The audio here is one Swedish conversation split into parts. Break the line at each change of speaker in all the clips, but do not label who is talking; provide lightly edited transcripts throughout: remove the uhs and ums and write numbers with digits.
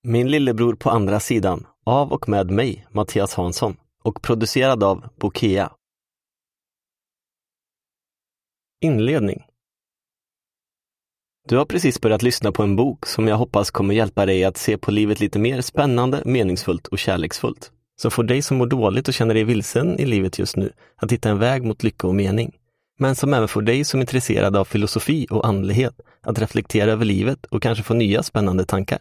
Min lillebror på andra sidan, av och med mig, Mattias Hansson, och producerad av Bokea. Inledning. Du har precis börjat lyssna på en bok som jag hoppas kommer hjälpa dig att se på livet lite mer spännande, meningsfullt och kärleksfullt. Som får dig som mår dåligt och känner dig vilsen i livet just nu att hitta en väg mot lycka och mening. Men som även får dig som är intresserad av filosofi och andlighet att reflektera över livet och kanske få nya spännande tankar.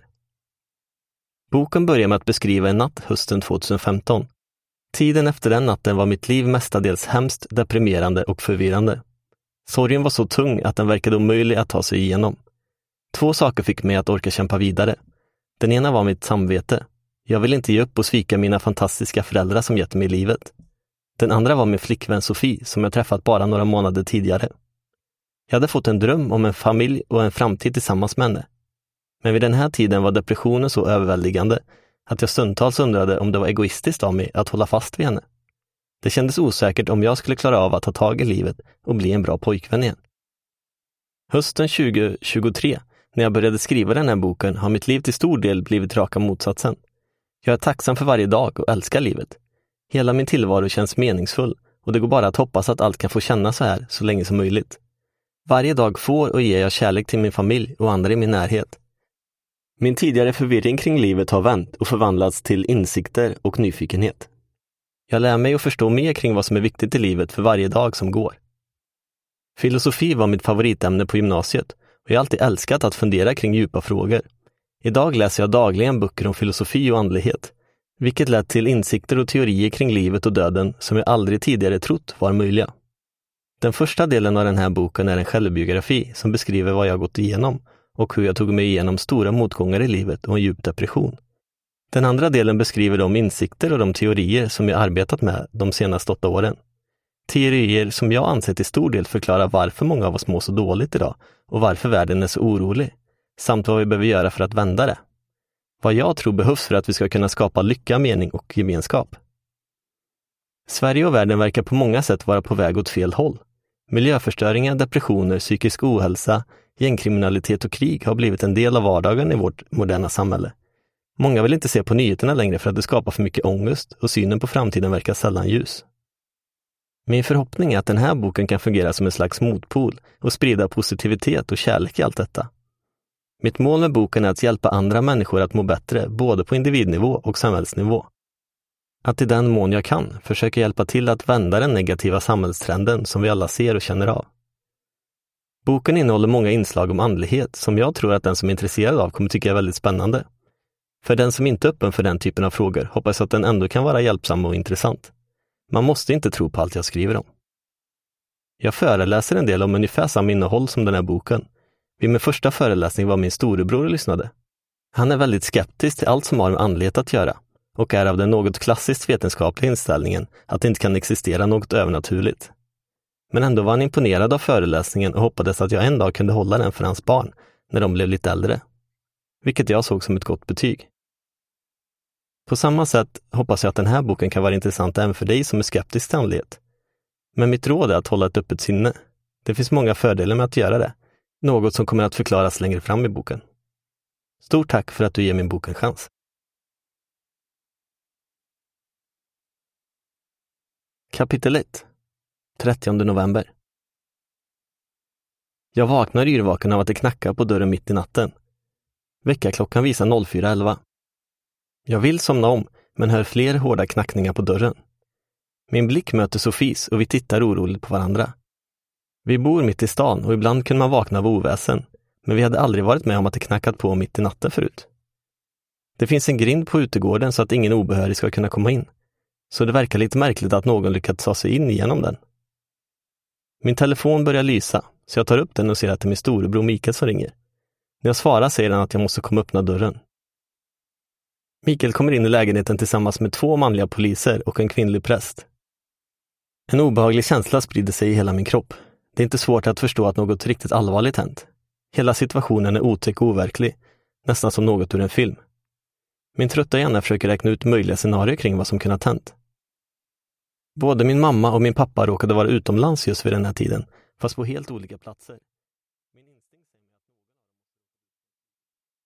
Boken börjar med att beskriva en natt hösten 2015. Tiden efter den natten var mitt liv mestadels hemskt, deprimerande och förvirrande. Sorgen var så tung att den verkade omöjlig att ta sig igenom. 2 saker fick mig att orka kämpa vidare. Den ena var mitt samvete. Jag ville inte ge upp och svika mina fantastiska föräldrar som gett mig livet. Den andra var min flickvän Sofie som jag träffat bara några månader tidigare. Jag hade fått en dröm om en familj och en framtid tillsammans med henne. Men vid den här tiden var depressionen så överväldigande att jag stundtals undrade om det var egoistiskt av mig att hålla fast vid henne. Det kändes osäkert om jag skulle klara av att ta tag i livet och bli en bra pojkvän igen. Hösten 2023, när jag började skriva den här boken, har mitt liv till stor del blivit raka motsatsen. Jag är tacksam för varje dag och älskar livet. Hela min tillvaro känns meningsfull och det går bara att hoppas att allt kan få kännas så här så länge som möjligt. Varje dag får och ger jag kärlek till min familj och andra i min närhet. Min tidigare förvirring kring livet har vänt och förvandlats till insikter och nyfikenhet. Jag lär mig att förstå mer kring vad som är viktigt i livet för varje dag som går. Filosofi var mitt favoritämne på gymnasiet och jag har alltid älskat att fundera kring djupa frågor. Idag läser jag dagligen böcker om filosofi och andlighet, vilket lett till insikter och teorier kring livet och döden som jag aldrig tidigare trott var möjliga. Den första delen av den här boken är en självbiografi som beskriver vad jag gått igenom och hur jag tog mig igenom stora motgångar i livet och en djup depression. Den andra delen beskriver de insikter och de teorier som jag arbetat med de senaste 8 åren. Teorier som jag anser till stor del förklarar varför många av oss mår så dåligt idag och varför världen är så orolig, samt vad vi behöver göra för att vända det. Vad jag tror behövs för att vi ska kunna skapa lycka, mening och gemenskap. Sverige och världen verkar på många sätt vara på väg åt fel håll. Miljöförstöringar, depressioner, psykisk ohälsa, gängkriminalitet och krig har blivit en del av vardagen i vårt moderna samhälle. Många vill inte se på nyheterna längre för att det skapar för mycket ångest och synen på framtiden verkar sällan ljus. Min förhoppning är att den här boken kan fungera som en slags motpol och sprida positivitet och kärlek i allt detta. Mitt mål med boken är att hjälpa andra människor att må bättre både på individnivå och samhällsnivå. Att i den mån jag kan försöka hjälpa till att vända den negativa samhällstrenden som vi alla ser och känner av. Boken innehåller många inslag om andlighet som jag tror att den som är intresserad av kommer tycka är väldigt spännande. För den som inte är öppen för den typen av frågor hoppas att den ändå kan vara hjälpsam och intressant. Man måste inte tro på allt jag skriver om. Jag föreläser en del om ungefär samma innehåll som den här boken. Vid min första föreläsning var min storebror och lyssnade. Han är väldigt skeptisk till allt som har med andlighet att göra och är av den något klassiskt vetenskapliga inställningen att det inte kan existera något övernaturligt. Men ändå var han imponerad av föreläsningen och hoppades att jag en dag kunde hålla den för hans barn när de blev lite äldre. Vilket jag såg som ett gott betyg. På samma sätt hoppas jag att den här boken kan vara intressant även för dig som är skeptisk till andlighet. Men mitt råd är att hålla ett öppet sinne. Det finns många fördelar med att göra det. Något som kommer att förklaras längre fram i boken. Stort tack för att du ger min bok en chans. Kapitel 1. 30 november. Jag vaknar yrvaken av att det knackar på dörren mitt i natten. Väckarklockan visar 04:11. Jag vill somna om, men hör fler hårda knackningar på dörren. Min blick möter Sofies och vi tittar oroligt på varandra. Vi bor mitt i stan och ibland kunde man vakna av oväsen, men vi hade aldrig varit med om att det knackat på mitt i natten förut. Det finns en grind på utegården så att ingen obehörig ska kunna komma in, så det verkar lite märkligt att någon lyckats ta sig in genom den. Min telefon börjar lysa, så jag tar upp den och ser att det är min storebror Mikael som ringer. När jag svarar säger han att jag måste komma och öppna dörren. Mikael kommer in i lägenheten tillsammans med 2 manliga poliser och en kvinnlig präst. En obehaglig känsla sprider sig i hela min kropp. Det är inte svårt att förstå att något riktigt allvarligt hänt. Hela situationen är otäck och overklig, nästan som något ur en film. Min trötta hjärna försöker räkna ut möjliga scenarier kring vad som kunnat hänt. Både min mamma och min pappa råkade vara utomlands just vid den här tiden, fast på helt olika platser.